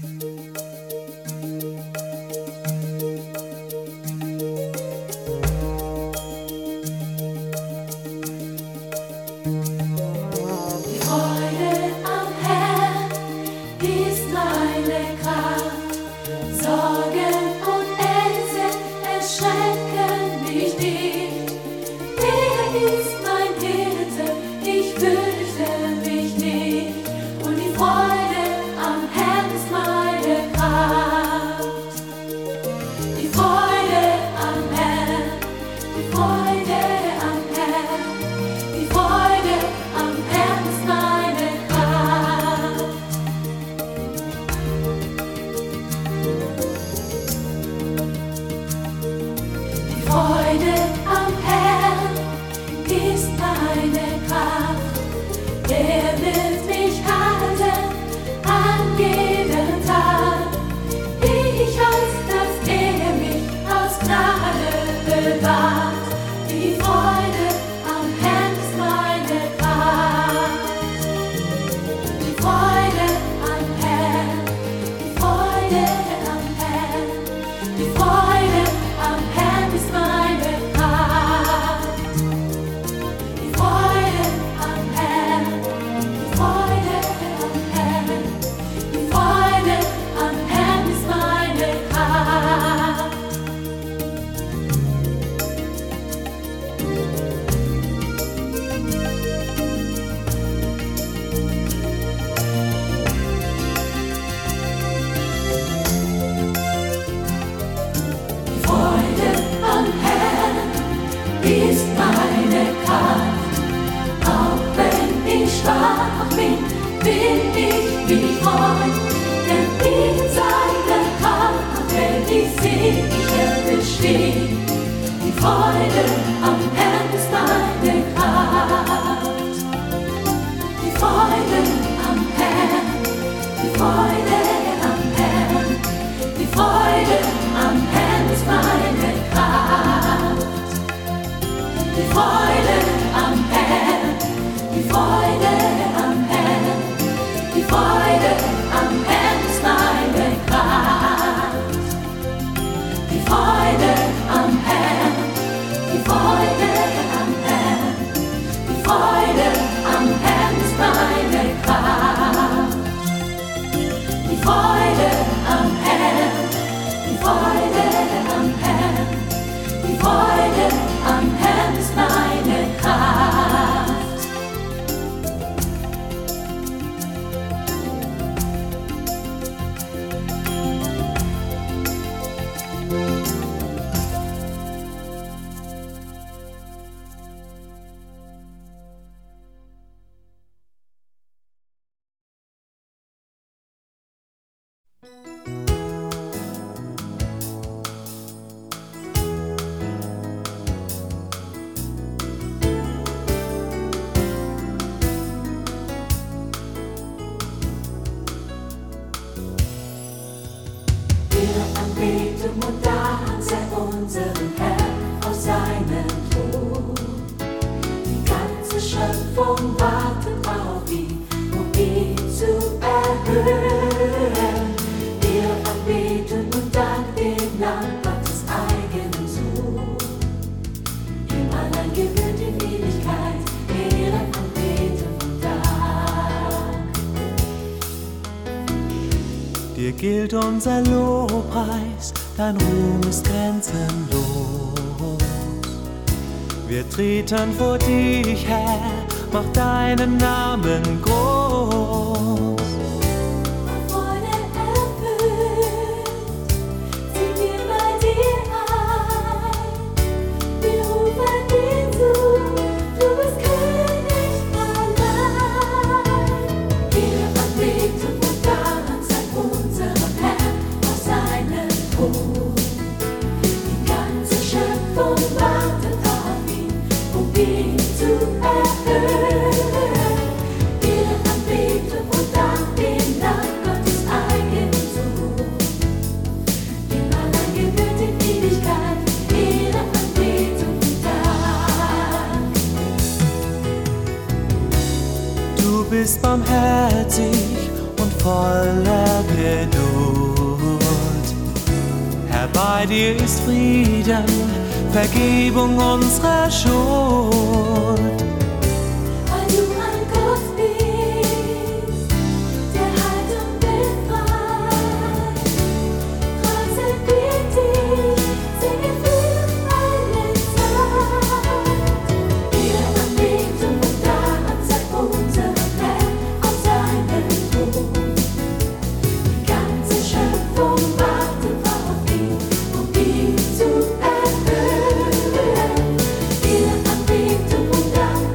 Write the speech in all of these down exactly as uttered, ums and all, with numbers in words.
Gilt unser Lobpreis, dein Ruhm ist grenzenlos. Wir treten vor dich, Herr, mach deinen Namen groß. Freude erfüllt, ziehen wir bei dir ein. Wir rufen dir zu, du bist König allein. Wir anbeten und Dank sei unserem Herrn auf seinen Thron. Die ganze Schöpfung wartet auf ihn, um ihn zu erhöhen. Wir anbeten Bei dir ist Frieden, Vergebung unserer Schuld. Weil du ein Gott bist, der heilt und befreit. Preisen wir dich, singen für alle Zeit. Wir anbeten und daran sagt unser Herr auf seinen Thron. Die ganze Schöpfung wartet auf ihn, um ihn zu erhöhen. Wir anbeten und daran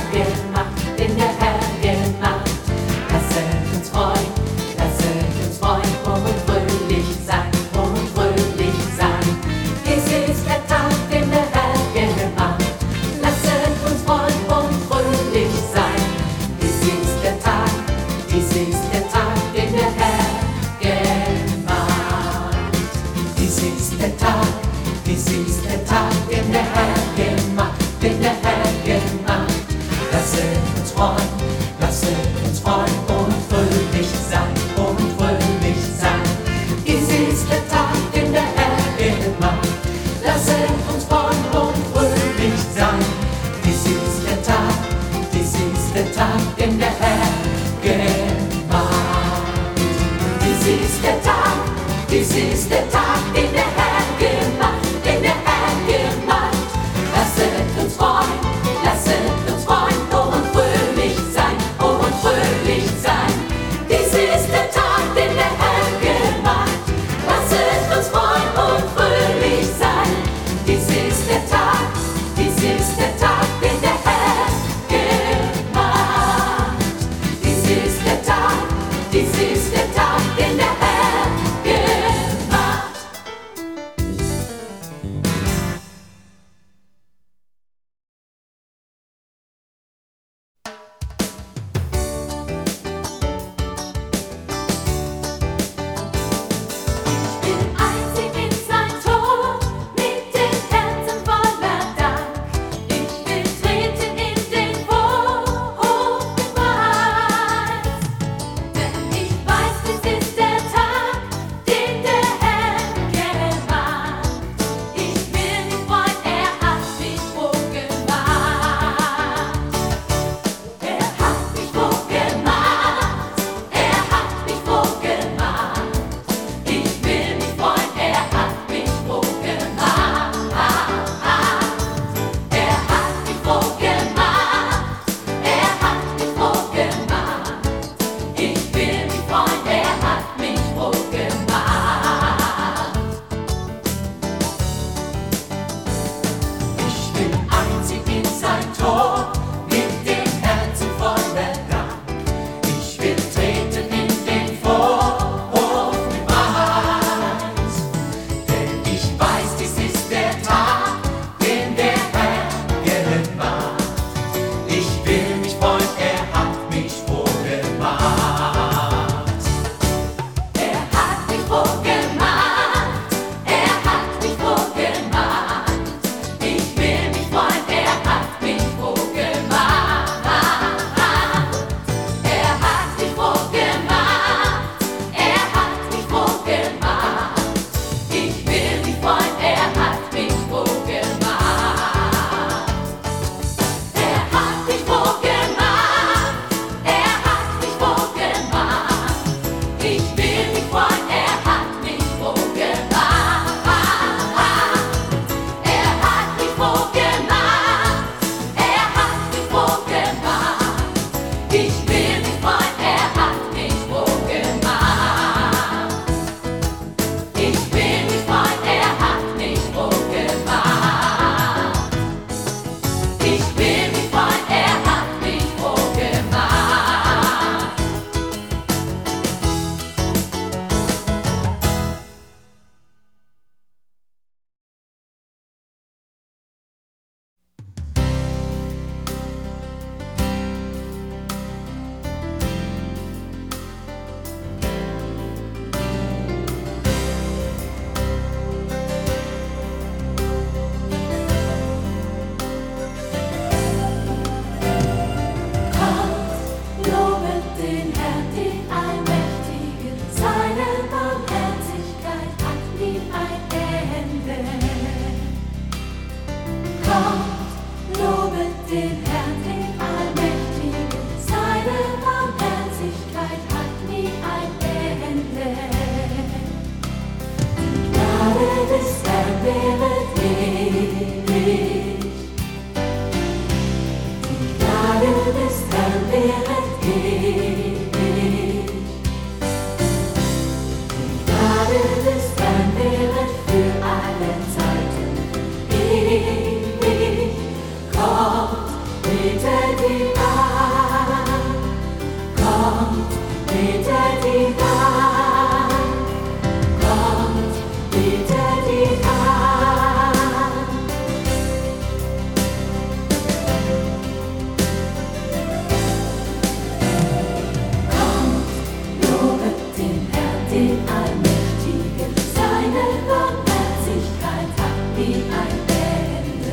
gemacht, den der Herr gemacht. Lasset uns freuen, lasset uns freuen und fröhlich sein, und fröhlich sein. Dies ist der Tag, den der Herr gemacht. Lasset uns freuen und fröhlich sein. Dies ist der Tag, dies ist der Tag, den der Herr gemacht. Dies ist der Tag, dies ist der Tag, den der Herr gemacht, den der Herr gemacht. Lasset uns freuen, lasset uns freuen und fröhlich sein, und fröhlich sein. Dies ist der Tag, den der Herr gemacht. Lasset uns freuen und fröhlich sein. Dies ist der Tag, dies ist der Tag, den der Herr gemacht. Dies ist der Tag, dies ist der Tag, den der Herr gemacht, den der Herr gemacht. Lasset uns freuen, lasset uns freuen und fröhlich sein, und fröhlich sein. Dies ist der Tag, den der Herr gemacht. Lasset uns freuen und fröhlich sein. Dies ist der Tag, dies ist der Tag, den der Herr gemacht. Dies ist der Tag, dies ist der Tag, den der Herr gemacht. Ich bin einzig in sein Tor, mit dem Herzen voller Dank. Ich will treten in den Vorhof mit Preis. Denn ich weiß, dies ist der Tag, den der Herr gemacht. Ich will mich freuen, er hat mich froh gemacht. Er hat mich froh gemacht, er hat mich froh gemacht. Ich will mich freuen, er hat mich froh gemacht. Er hat mich froh gemacht, er hat mich froh gemacht. Ich will mich freuen, er hat mich froh gemacht. Ich bin einzig in sein Tor, mit dem Herzen voller Dank. Ich will treten in den Vorhof mit Preis. Denn ich weiß, dies ist der Tag, den der Herr gemacht. Ich will mich freuen, er hat mich froh gemacht. Er hat mich froh gemacht, er hat mich froh gemacht. Ich will mich freuen, er hat mich froh gemacht. Er hat mich froh gemacht, er hat mich froh gemacht. Ich will mich freuen, er hat mich froh gemacht. Er hat mich froh gemacht, er hat mich froh gemacht. Ich will mich freuen, er hat mich froh gemacht. Er hat mich froh gemacht, er hat mich froh gemacht. Ich will mich freuen, er hat mich froh gemacht. Ich will mich freuen, er hat mich froh gemacht. Ich will mich freuen, er hat mich froh gemacht. Kommt, lobet den Herrn, den Allmächtigen. Seine Barmherzigkeit hat nie ein Ende. Kommt, lobet den Herrn, den Allmächtigen. Seine Barmherzigkeit hat nie ein Ende. Die Gnade des Herrn wäret ewig. Die Gnade des Herrn wäret ewig. Die Gnade des Herrn wäret für alle Zeiten ewig. Kommt, betet die ihn an. Kommt, betet ihn an. Kommt, lobet den Herrn, den Allmächtigen. Seine Barmherzigkeit hat nie ein Ende.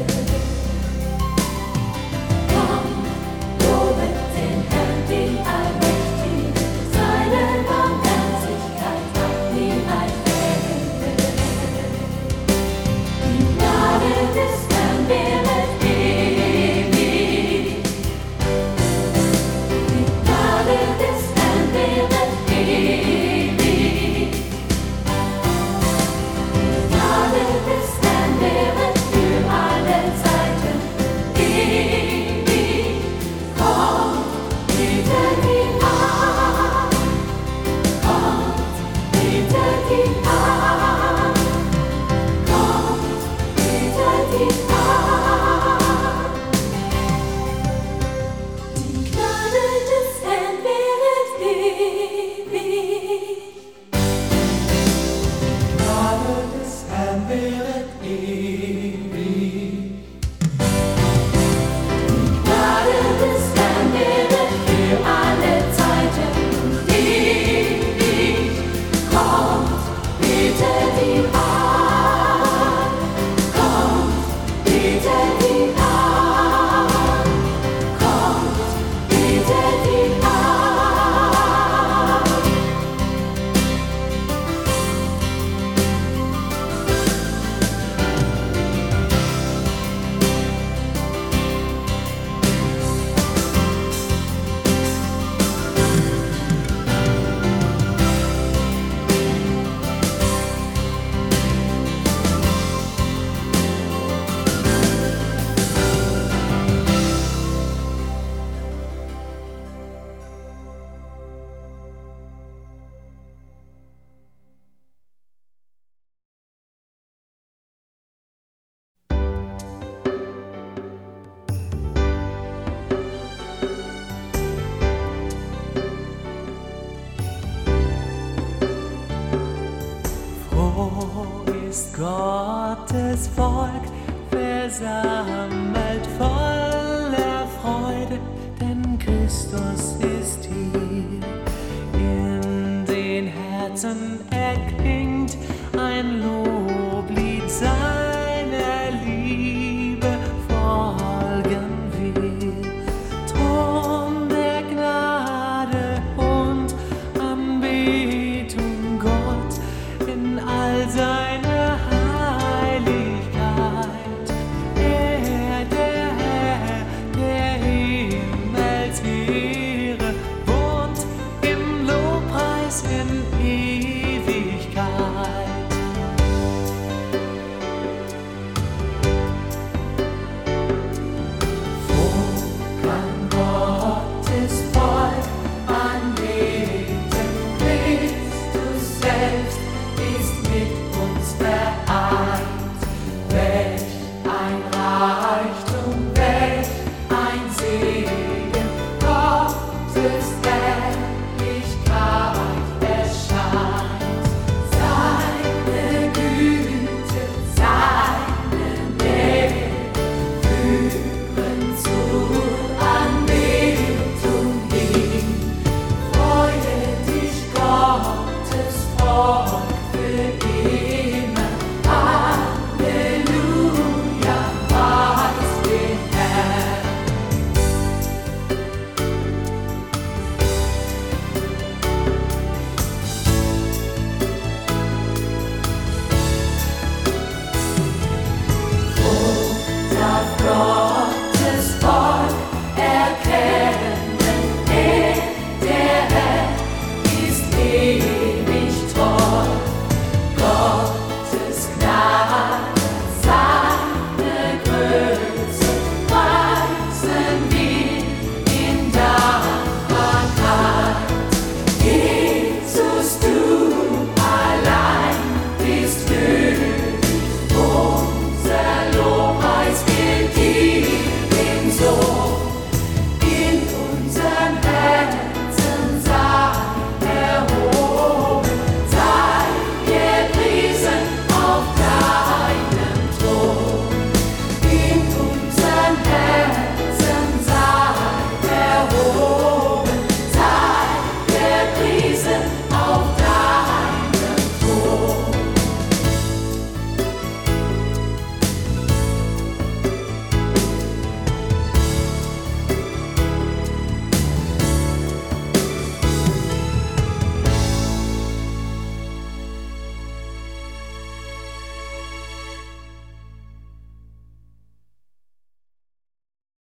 Kommt, lobet den Herrn, den Allmächtigen. Seine Barmherzigkeit hat nie ein Ende. Die Gnade des Herrn währet ewig. Die Gnade des Herrn währet ewig. Die Gnade des Herrn währet für alle Zeiten ewig. Kommt, betet ihn an. Kommt, betet ihn an. Kommt, betet ihn an. Die Gnade des Herrn währet ewig. Gnade des Herrn währet ewig. Gnade des Herrn währet für alle Zeiten ewig. Kommt, betet ihn an. Kommt, betet ihn an. Kommt, betet ihn an. Froh ist Gottes Volk, versammelt voller Freude, denn Christus ist hier. In den Herzen erklingt ein Loblied seiner Liebe, folgen wir. Thron der Gnade und Anbetung Gott in all seiner Heiligkeit. Er, der Herr, der Himmelsheere, wohnt im Lobpreis in Ewigkeit. Wo kann Gottes Volk anbeten? Christus selbst ist mit uns vereint. Welch ein Reichtum, welch ein Segen Gottes